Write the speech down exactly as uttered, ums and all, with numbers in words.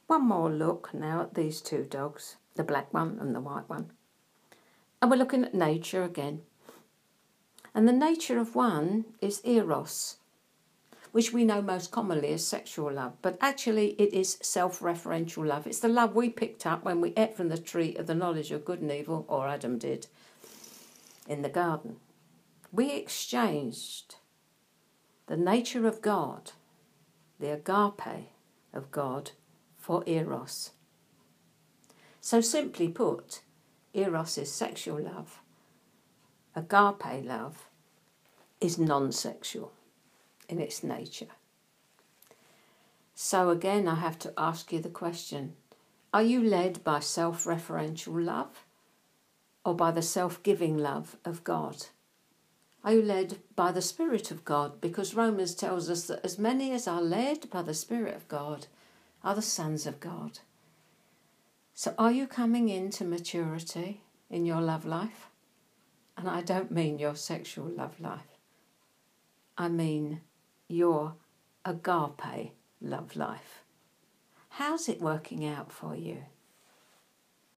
one more look now at these two dogs, the black one and the white one. And we're looking at nature again. And the nature of one is eros, which we know most commonly as sexual love, but actually it is self-referential love. It's the love we picked up when we ate from the tree of the knowledge of good and evil, or Adam did, in the garden. We exchanged the nature of God, the agape of God, for eros. So simply put, eros is sexual love. Agape love is non-sexual in its nature. So again, I have to ask you the question, are you led by self-referential love or by the self-giving love of God? Are you led by the Spirit of God? Because Romans tells us that as many as are led by the Spirit of God are the sons of God. So are you coming into maturity in your love life? And I don't mean your sexual love life. I mean your agape love life. How's it working out for you?